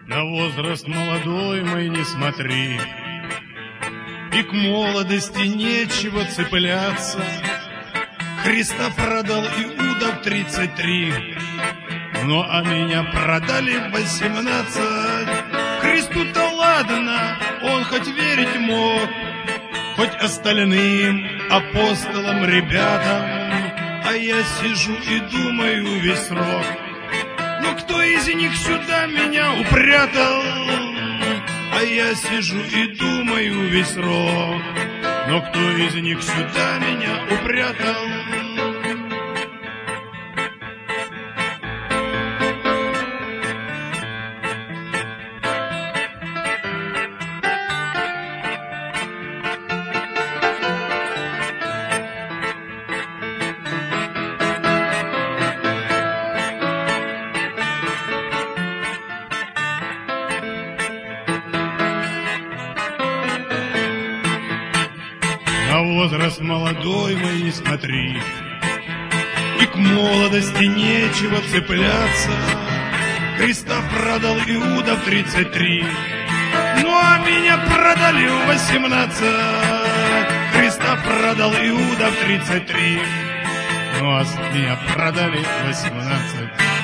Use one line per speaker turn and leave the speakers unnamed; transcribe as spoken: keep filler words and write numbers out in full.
На возраст молодой мой не смотри, и к молодости нечего цепляться. Христа продал Иуда в тридцать три, ну а меня продали в восемнадцать. Христу-то ладно, он хоть верить мог, хоть остальным апостолам, ребятам, а я сижу и думаю весь срок, ну кто из них сюда меня упрятал? А я сижу и думаю весь срок, но кто из них сюда меня упрятал? На возраст молодой мой не смотри, и к молодости нечего цепляться. Христа продал Иуда в тридцать три, ну а меня продали в восемнадцать. Христа продал Иуда в тридцать три, ну а меня продали в восемнадцать.